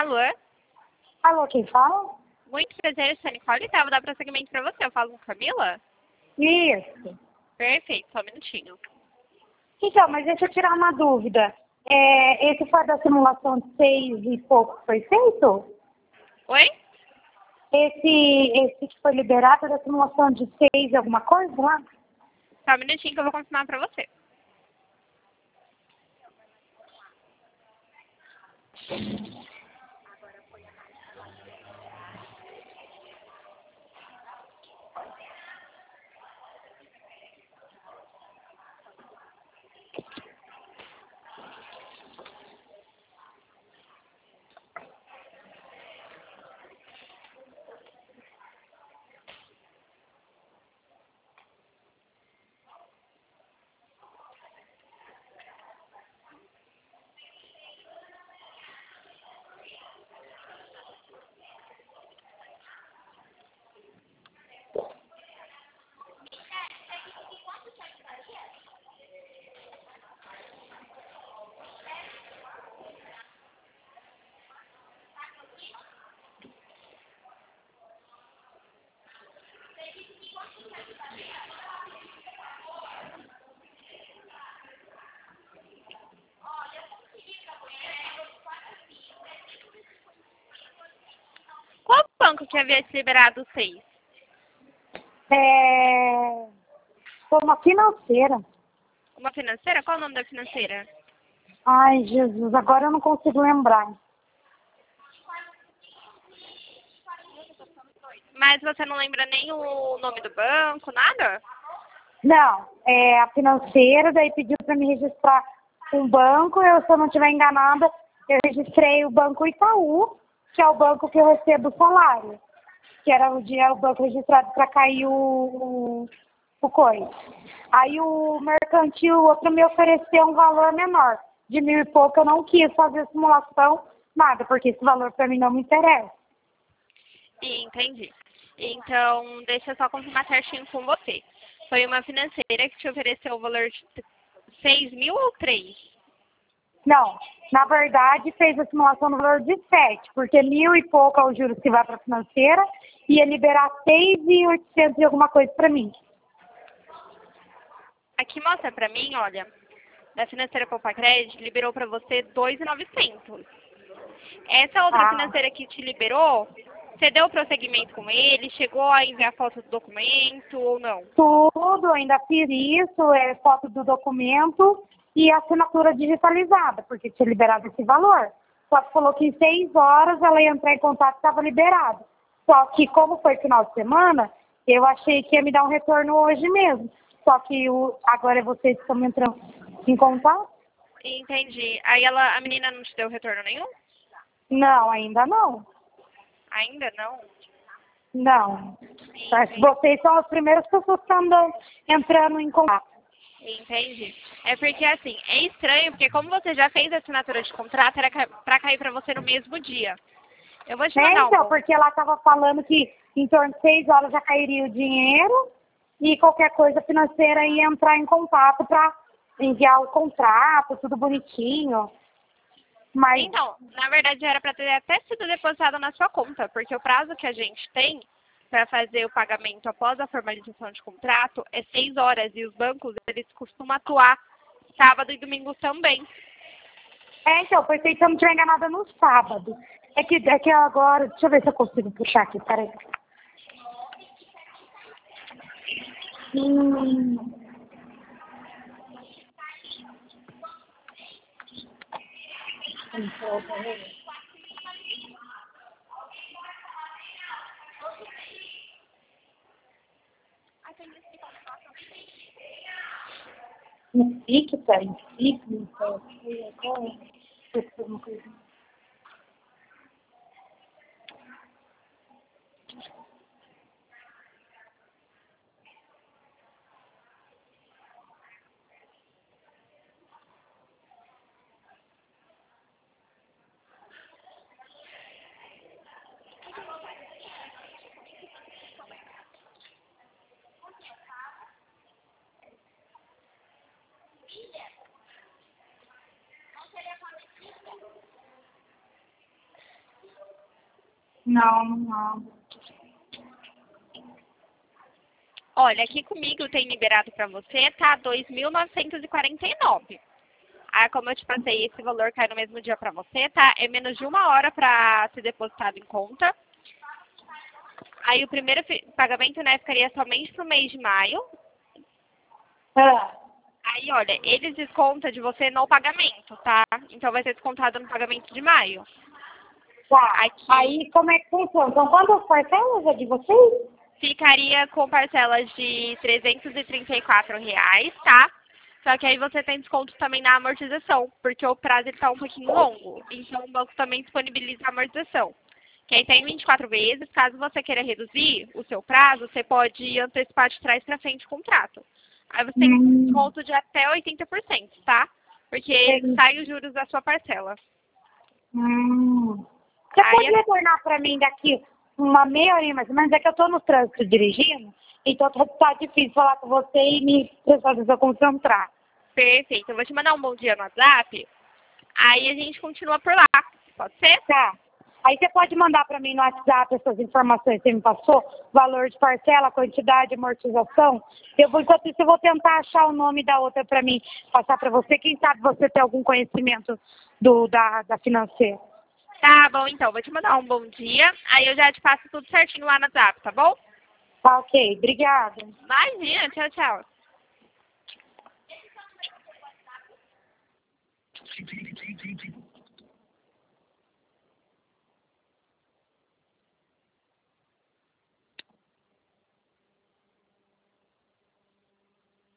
Alô? Alô, quem fala? Muito prazer, sou a Nicole. Tá, vou dar prosseguimento pra você. Eu falo com Camila? Isso. Perfeito, só um minutinho. Então, mas deixa eu tirar uma dúvida. Esse foi da simulação de 6 e pouco que foi feito? Oi? Esse que foi liberado é da simulação de 6 alguma coisa lá? Só um minutinho que eu vou confirmar pra você. Qual banco que havia te liberado o 6? Foi uma financeira. Uma financeira? Qual o nome da financeira? Ai, Jesus, agora eu não consigo lembrar. Mas você não lembra nem o nome do banco, nada? Não, a financeira, daí pediu para me registrar um banco. Se eu não estiver enganada, eu registrei o Banco Itaú, que é o banco que eu recebo o salário. Que era o banco registrado para cair o coisa. Aí o mercantil, o outro me ofereceu um valor menor, de 1.000 e pouco. Eu não quis fazer simulação, nada, porque esse valor para mim não me interessa. Entendi. Então, deixa eu só confirmar certinho com você. Foi uma financeira que te ofereceu o valor de 6 mil ou 3? Não, na verdade fez a simulação no valor de 7, porque 1.000 e pouco é o juros que vai para a financeira, e ia liberar 6.800 e alguma coisa para mim. Aqui mostra pra mim, olha, da financeira Poupa Crédito liberou pra você 2.900. Essa outra financeira que te liberou, você deu prosseguimento com ele? Chegou a enviar foto do documento ou não? Tudo, ainda fiz isso, foto do documento e assinatura digitalizada, porque tinha liberado esse valor. Só que falou que em 6 horas ela ia entrar em contato e estava liberado. Só que como foi final de semana, eu achei que ia me dar um retorno hoje mesmo. Só que agora vocês estão entrando em contato? Entendi. Aí a menina não te deu retorno nenhum? Não, ainda não. Ainda não? Não. Vocês são as primeiras pessoas que andam entrando em contato. Entendi. É porque assim, é estranho, porque como você já fez a assinatura de contrato, era pra cair pra você no mesmo dia. Eu vou te mandar Então, porque ela estava falando que em torno de 6 horas já cairia o dinheiro e qualquer coisa financeira ia entrar em contato para enviar o contrato, tudo bonitinho. Mas Então, na verdade era para ter até sido depositado na sua conta, porque o prazo que a gente tem para fazer o pagamento após a formalização de contrato é 6 horas e os bancos eles costumam atuar sábado e domingo também. então, foi feito se eu não estiver enganada no sábado. É que agora, deixa eu ver se eu consigo puxar aqui, peraí. No FIC, tá? Em FIC, não sei agora. Deixa eu ver uma coisa. Não, não. Olha, aqui comigo tem liberado para você, tá? 2.949. Aí, como eu te passei, esse valor cai no mesmo dia para você, tá? É menos de 1 hora para ser depositado em conta. Aí, o primeiro pagamento, né, ficaria somente pro mês de maio. Ah, Aí, olha, eles descontam de você no pagamento, tá? Então, vai ser descontado no pagamento de maio. tá. Aqui Aí, como é que funciona? São quantas parcelas é de vocês? ficaria com parcelas de R$ 334, tá? Só que aí você tem desconto também na amortização, porque o prazo está um pouquinho longo. Então, o banco também disponibiliza a amortização. Que aí tem 24 vezes. Caso você queira reduzir o seu prazo, você pode antecipar de trás para frente o contrato. Aí você tem desconto de até 80%, tá? Porque Entendi. sai os juros da sua parcela. Você Aí, pode retornar para mim daqui uma meia hora mais ou menos? É que eu estou no trânsito dirigindo, então tá difícil falar com você e me prestar atenção concentrar. perfeito. Eu vou te mandar um bom dia no WhatsApp. Aí a gente continua por lá. Pode ser? Tá. Aí você pode mandar para mim no WhatsApp essas informações que você me passou, valor de parcela, quantidade, amortização. Enquanto isso, eu vou tentar achar o nome da outra para mim passar para você. Quem sabe você tem algum conhecimento da financeira. Tá bom, então. Vou te mandar um bom dia. Aí eu já te passo tudo certinho lá no WhatsApp, tá bom? Tá ok, obrigada. Imagina. Tchau, tchau.